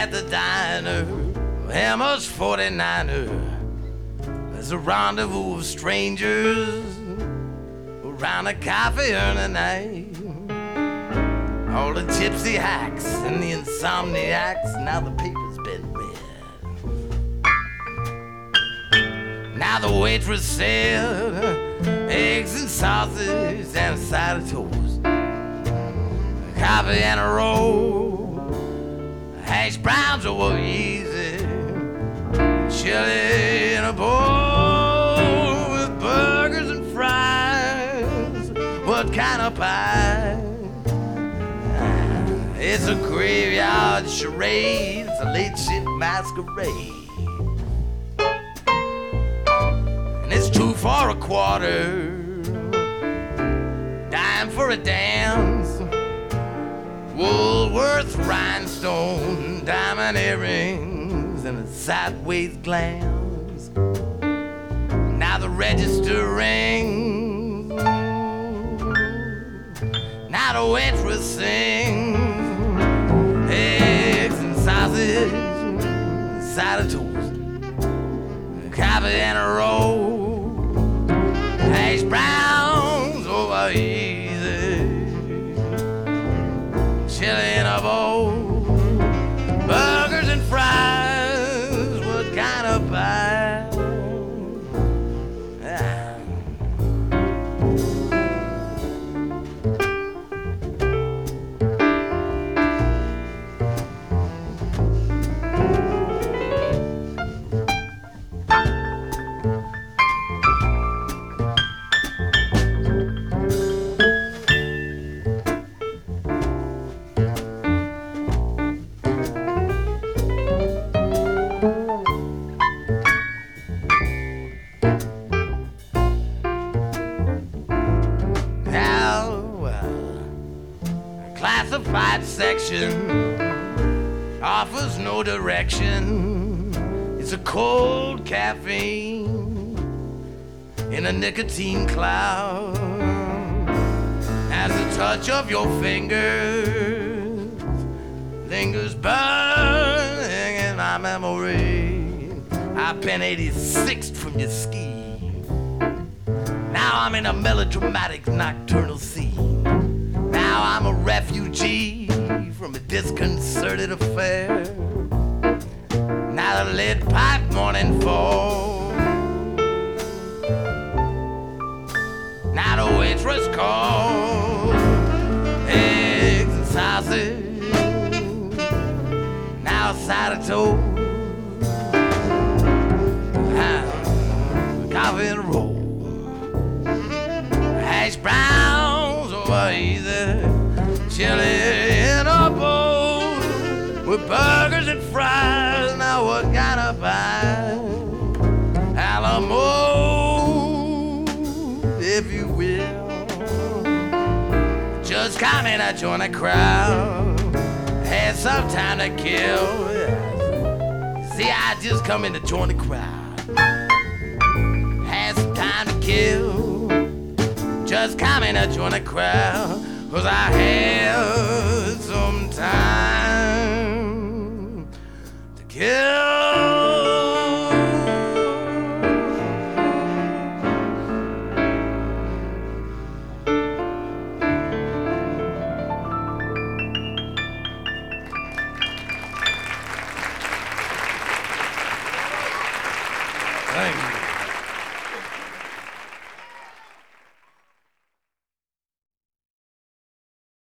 at the diner, Emma's 49er. There's a rendezvous of strangers around a coffee urn night. All the gypsy hacks and the insomniacs, now the paper's been read. Now the waitress said, eggs and sausage and a side of toast, coffee and a roll, hash browns over easy, chili in a bowl with burgers and fries. What kind of pie? It's a graveyard charade, it's a late shift masquerade. And it's 2 for a quarter, dime for a dance, Woolworth rhinestone, diamond earrings, and a sideways glance. Now the register rings, now the waitress sings, eggs and sausage, side of toast, coffee and a roll, hash browns over easy, chili in a bowl, burgers and fries. What kind of pie? Classified section offers no direction. It's a cold caffeine in a nicotine cloud. As the touch of your fingers lingers burning in my memory. I've been 86th from your scheme. Now I'm in a melodramatic nocturnal scene. Now I'm a refugee from a disconcerted affair. Now the lead pipe morning fall. Now the waitress calls, eggs and sausage, now a side of toast, coffee and a roll, hash browns over easy, chili in a bowl with burgers and fries. Now what kind of pie? Alamo, if you will. Just come in and join the crowd. Had some time to kill. See, I just come in to join the crowd. Had some time to kill. Just come in and join the crowd. 'Cause I had some time to kill. Thank you.